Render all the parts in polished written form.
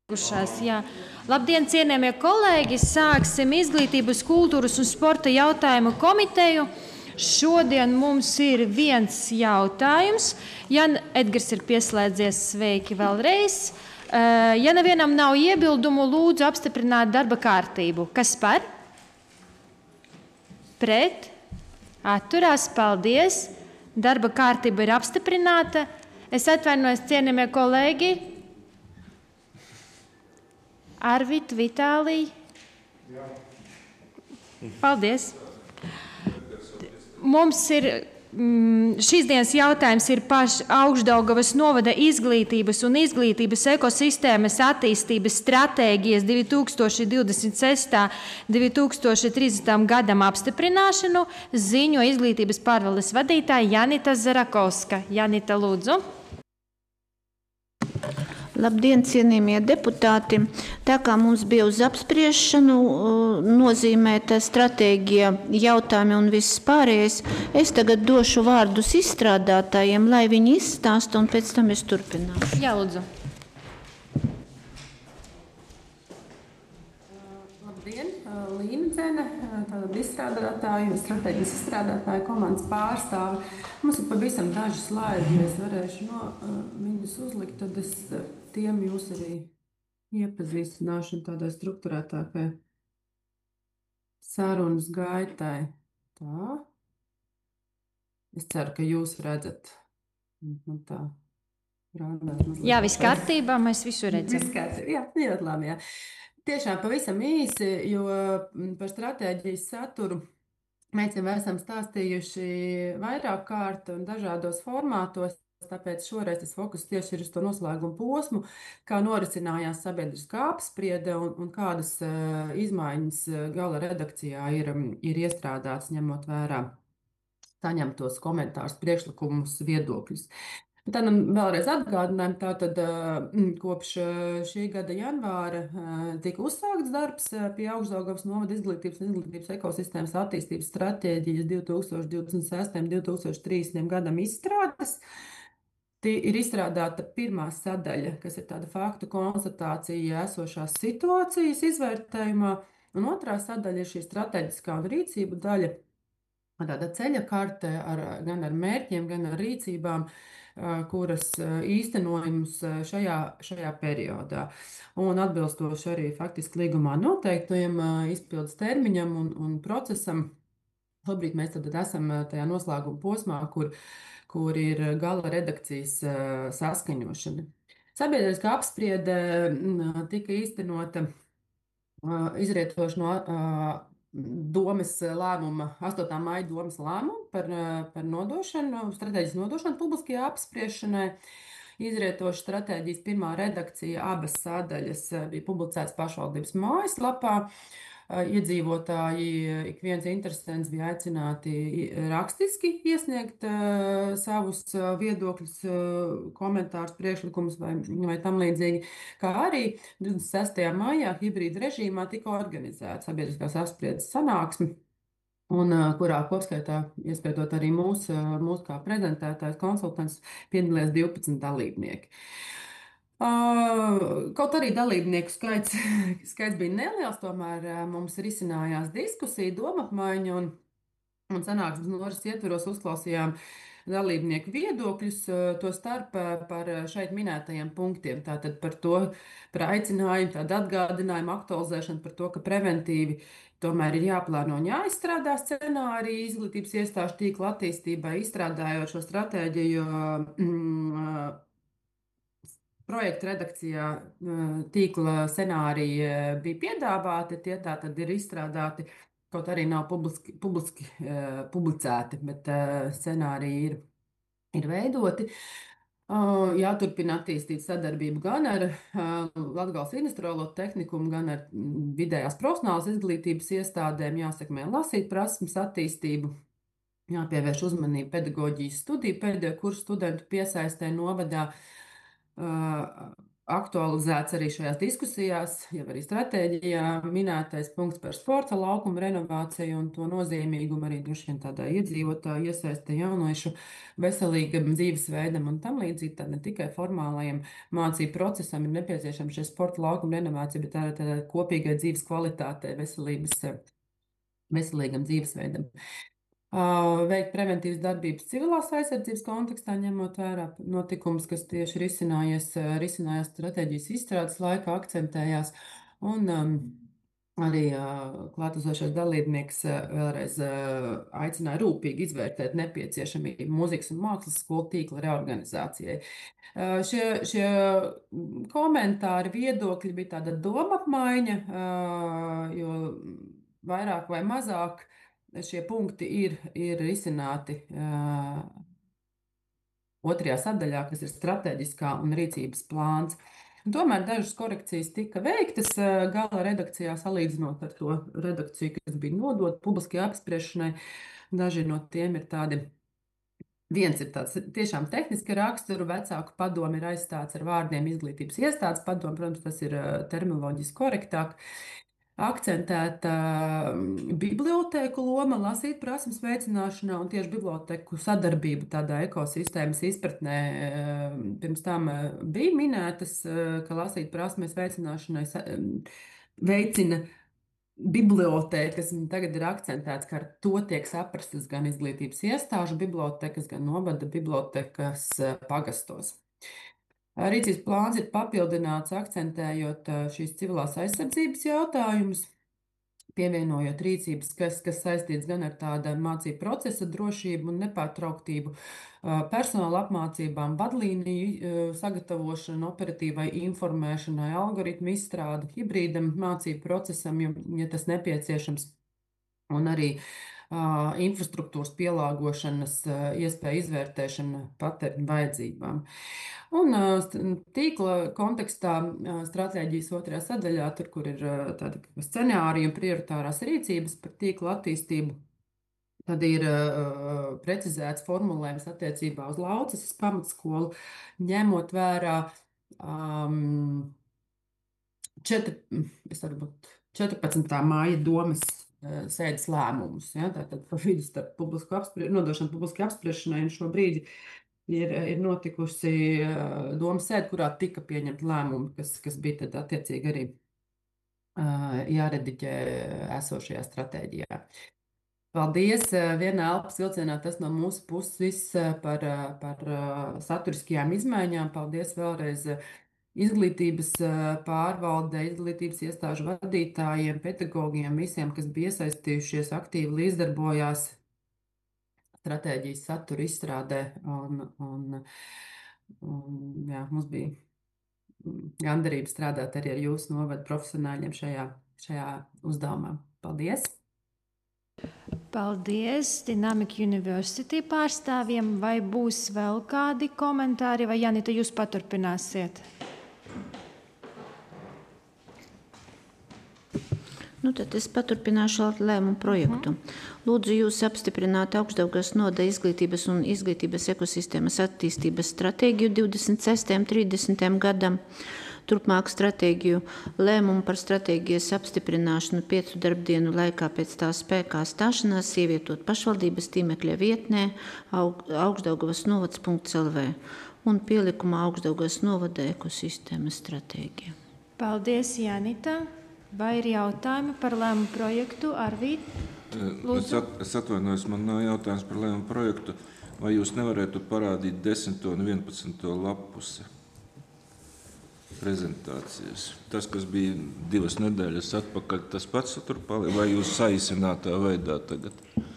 Jā. Labdien, cienījamie kolēģi! Sāksim izglītības, kultūras un sporta jautājumu komiteju. Šodien mums ir viens jautājums. Edgars ir pieslēdzies, sveiki vēlreiz. Ja nevienam nav iebildumu, lūdzu apstiprināt darba kārtību. Kas par? Pret? Atturās, paldies. Darba kārtība ir apstiprināta. Es atvainojos, cienījamie kolēģi. Arvit, Vitālij. Paldies. Mums ir šīs dienas jautājums ir Augšdaugavas novada izglītības un izglītības ekosistēmas attīstības stratēģijas 2026. 2030. gadam apstiprināšanu, ziņo izglītības pārvaldes vadītāja Janita Zarakovska. Janita, lūdzu. Labdien, cienījamie deputāti! Tā kā mums bija uz apspriešanu nozīmēta stratēģija, jautājumi un viss pārējais, es tagad došu vārdus izstrādātājiem, lai viņi izstāsta, un pēc tam es turpināšu. Jā, lūdzu. Labdien, Līna Dzene, tātad izstrādātāju, stratēģijas izstrādātāju komandas pārstāve. Mums ir pavisam daži slaidi, ja es varēšu viņus uzlikt, tad es tiem jūs arī iepazīstināšu tādā strukturētākai sarunas gaitai. Tā. Es ceru, ka jūs redzat. Tā. Jā, viss kārtībā, mēs visu redzam. Viss kārtībā, jā, ļoti labi, jā. Tiešām pavisam īsi, jo par stratēģijas saturu mēs jau esam stāstījuši vairāk kārt un dažādos formātos. Tāpēc šoreiz tas fokus tieši ir uz to noslēgumu posmu, kā norisinājās sabiedriskā apspriede un kādas izmaiņas gala redakcijā ir iestrādātas, ņemot vērā saņemtos komentārus, priekšlikumus, viedokļus. Tad vēlreiz atgādinājumi, tātad kopš šī gada janvāra tika uzsākts darbs pie Augšdaugavas novada izglītības un izglītības ekosistēmas attīstības stratēģijas 2026. 2030. gadam izstrādes. Ir izstrādāta pirmā sadaļa, kas ir tāda faktu konstatācija esošās situācijas izvērtējumā, un otrā sadaļa ir šī strateģiskā un rīcību daļa, tāda ceļa karte gan ar mērķiem, gan ar rīcībām, kuras īstenojums šajā periodā. Un atbilstoši arī faktiski līgumā noteiktajam izpildes termiņam un procesam, šobrīd mēs tad esam tajā noslēguma posmā, kur ir gala redakcijas saskaņošana. Sabiedriskā apspriede tika īstenota izrietoši no domes lēmuma, 8. maija domes lēmumu par nodošanu, stratēģijas nodošanu publiskajā apspriešanai. Izrietoši stratēģijas pirmā redakcija, abas sadaļas bija publicētas pašvaldības mājaslapā. Iedzīvotāji, ik viens interesants bija aicināti rakstiski iesniegt savus viedokļus, komentārus, priekšlikumus vai tam līdzīgi, kā arī 26. maijā hibrīda režīmā tika organizēta sabiedriskās apspriedes sanāksme, un kurā kopskaitā, ieskaitot arī mūsu kā prezentētājs konsultants, piedalījās 12 dalībnieki. Kaut arī dalībnieku skaits bija neliels, tomēr mums risinājās diskusija, domapmaiņa un sanāksmes norises ietvaros uzklausījām dalībnieku viedokļus, to starp par šeit minētajiem punktiem. Tātad par aicinājumu, tādu atgādinājumu, aktualizēšanu par to, ka preventīvi tomēr ir jāplāno un jāizstrādā scenāriji izglītības iestāžu tīkla attīstībai, izstrādājot šo stratēģiju. Projekta redakcijā tīkla scenāriji bija piedāvāti, tie tātad ir izstrādāti, kaut arī nav publiski publicēti, bet scenāriji ir veidoti. Jāturpina attīstīt sadarbību gan ar Latgales industriālo tehnikumu, gan ar vidējās profesionālas izglītības iestādēm, jāsekmē lasīt prasmes attīstību, jāpievērš uzmanību pedagoģijas studiju pēdējo kursu studentu piesaistē novadā. aktualizēts arī šajās diskusijās, jau arī stratēģijā minētais punkts par sporta laukumu renovāciju un to nozīmīgumu arī droši vien tādā iedzīvotāju iesaiste jauniešu veselīgam dzīvesveidam un tam līdzīgi. Tad ne tikai formālajam mācību procesam ir nepieciešama šie sporta laukuma renovācija, bet arī tādā kopīgai dzīves kvalitātei, veselīgam dzīvesveidam. Veikt preventīvas darbības civilās aizsardzības kontekstā, ņemot vērā notikumus, kas tieši risinājās stratēģijas izstrādes laikā, akcentējās. Un arī klātesošais dalībnieks vēlreiz aicināja rūpīgi izvērtēt nepieciešamību mūzikas un mākslas skolu tīkla reorganizācijai. Šie komentāri, viedokļi bija tāda doma apmaiņa, jo vairāk vai mazāk šie punkti ir risināti otrajā sadaļā, kas ir strateģiskā un rīcības plāns. Un tomēr dažas korekcijas tika veiktas gala redakcijā, salīdzinot ar to redakciju, kas bija nodota publiskajai apspriešanai. Daži no tiem ir tādi. Viens ir tāds tiešām tehniski raksturu, vecāku padomi ir aizstāts ar vārdiem izglītības iestādes padomi, protams, tas ir terminoloģiski korektāk. Akcentēta bibliotēku loma lasīt prasmes veicināšanā un tieši biblioteku sadarbību tādā ekosistēmas izpratnē. Pirms tam bija minētas, ka lasīt prasmes veicināšanai veicina bibliotēkas, un tagad ir akcentēts, ka ar to tiek saprastas gan izglītības iestāžu bibliotekas, gan novada bibliotekas pagastos. Rīcības plāns ir papildināts, akcentējot šīs civilās aizsardzības jautājumus, pievienojot rīcības, kas saistīts gan ar tādu mācību procesa drošību un nepārtrauktību, personāla apmācībām, vadlīniju sagatavošanu, operatīvai informēšanai, algoritmu izstrādi, hibrīdam mācību procesam, ja tas nepieciešams, un arī infrastruktūras pielāgošanas iespēju izvērtēšana patēriņu vajadzībām. Un tīkla kontekstā stratēģijas otrajā sadaļā, tur, kur ir tādi scenāriji un prioritārās rīcības par tīkla attīstību, tad ir precizēts formulējums attiecībā uz Laucas pamatskolu, ņemot vērā 14. māja domas sēdes lēmumus. Ja? Tātad pa vidu starp nodošanu publiskai apspriešanai un šobrīd ir notikusi domas sēde, kurā tika pieņemti lēmumi, kas bija tad attiecīgi arī jārediģē esošajā stratēģijā. Paldies! Vienā elpas vilcienā tas no mūsu puses viss par saturiskajām izmaiņām. Paldies vēlreiz izglītības pārvalde, izglītības iestāžu vadītājiem, pedagogiem, visiem, kas bija iesaistījušies, aktīvi līdzdarbojās stratēģijas satura izstrādē. Jā, mums bija gandarība strādāt arī ar jūsu novadu profesionāļiem šajā uzdevumā. Paldies! Paldies Dynamic University pārstāvjiem. Vai būs vēl kādi komentāri, vai Janita, jūs paturpināsiet? Tad es paturpināšu lēmumu projektu. Lūdzu jūs apstiprināt Augšdaugavas novada izglītības un izglītības ekosistēmas attīstības stratēģiju 26. un 30. gadam. Turpmāk stratēģiju lēmumu par stratēģijas apstiprināšanu 5 darbdienu laikā pēc tā spēkā stāšanās ievietot pašvaldības tīmekļa vietnē Augšdaugavas novads.lv un pielikumā Augšdaugavas novada ekosistēmas stratēģija. Paldies, Janita! Vai ir jautājumi par lēmumu projektu? Arvīd, lūdzu. Es atvainojos, man nav jautājums par lēmumu projektu. Vai jūs nevarētu parādīt 10. un 11. lapusi prezentācijas? Tas, kas bija 2 nedēļas atpakaļ, tas pats tur paliek, vai jūs saīsinātā veidā tagad?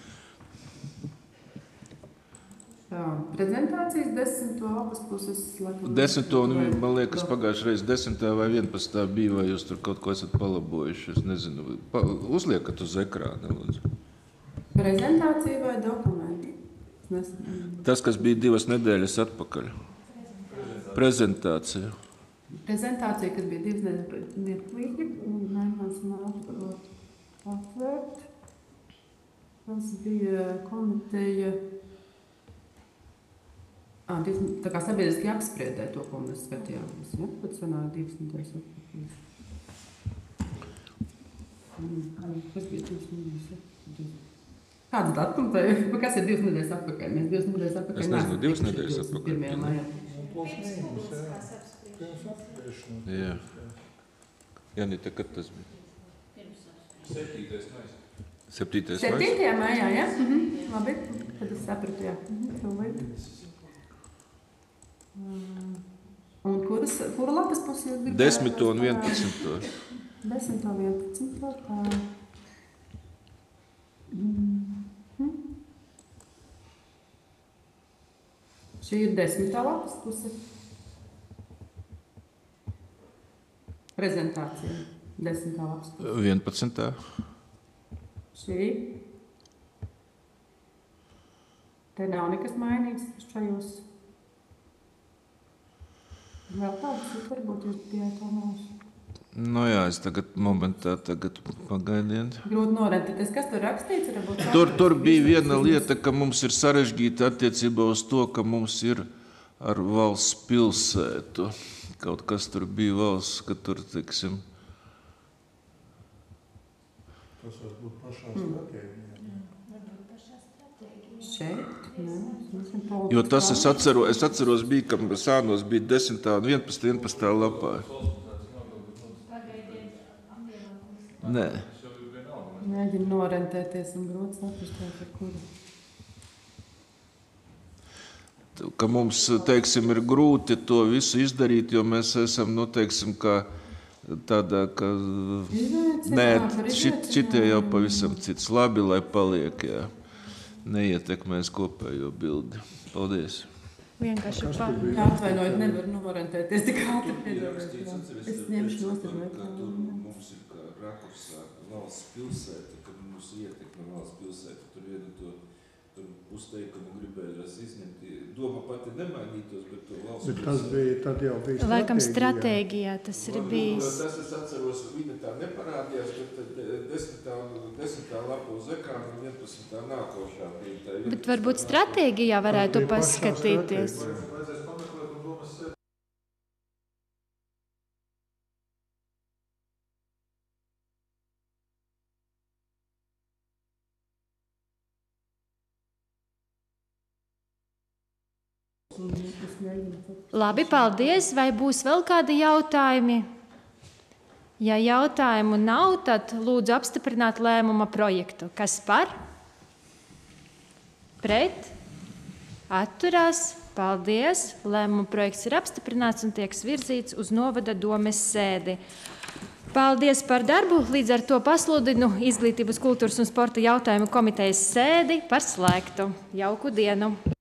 Prezentācijas 10. labas puses. 10. un, man liekas, pagājušajā reizē 10. vai 11. bija, vai jūs tur kaut ko esat palabojuši, es nezinu. Uzliekat uz ekrāna, lūdzu. Prezentācija vai dokumenti? Tas, kas bija 2 nedēļas atpakaļ. Prezentācija. Prezentācija, kas bija 2 nedēļas atvērt. Tas bija komiteja. Tā kā sabiedriski apspriedē to, ko mēs skatījāmies. Ja? Pat sanāk 2 nedēļas atpakaļ. Kas bija 2 nedēļas atpakaļ? Kāds datums? Kas ir 2 nedēļas atpakaļ? Mēs 2 nedēļas atpakaļ. Es nezinu, 2 nedēļas atpakaļ. 1. maijā. Jā. Janita, kad tas bija? 7. 7. maijā, ja? Labi, tad es sapratu, jā. Un kura lapas pusi jūs gribētu? 10. un 11. 10. un 11. Šī ir 10. lapas puse. Prezentācija. 10. lapas puse. 11. Šī. Te nav nekas mainīgs šajos. Vēl tādas, varbūt jūs bijāt tā mūsu. Nu jā, es tagad pagaidiet. Grūti norentēties. Kas tur rakstīts? Tur bija viena lieta, ka mums ir sarežģīta attiecībā uz to, ka mums ir ar valsts pilsētu. Kaut kas tur bija valsts, ka tur, teiksim... Tas var būt pašā stratēģijā. Šeit? Jo tas es atceros bija, ka sānos bija 10. un 11. lapā. Nē. Mēģinu norentēties un grūti saprast, ar kuru. Ka mums, teiksim, ir grūti to visu izdarīt, jo mēs esam, teiksim, kā tādā, ka... Nē, šitie jau pavisam cits. Labi, lai paliek, jā. Neietekmēs kopējo bildi. Paldies. Vienkārši Atvainojiet, nevaru norentēties tik ātri. Es ņemšu nostādīt. Mums ir kā rakursā valsts pilsēta, kad mums ietekme valsts pilsēta. Tur vienu to uzteikumu gribējās izņemt. Doma pati nemainītos, bet to valsts Bet tas bija, tad jau bija Laikam stratēģijā tas ir bijis. Tas es atceros, viņa tā neparādījās, bet 10. lapa uz ekrāna un 11. nākošā bija. Bet varbūt stratēģijā varētu paskatīties. Labi, paldies. Vai būs vēl kādi jautājumi? Ja jautājumu nav, tad lūdzu apstiprināt lēmuma projektu. Kas par? Pret? Atturās? Paldies. Lēmuma projekts ir apstiprināts un tiek virzīts uz novada domes sēdi. Paldies par darbu. Līdz ar to pasludinu Izglītības, kultūras un sporta jautājumu komitejas sēdi par slēgtu. Jauku dienu!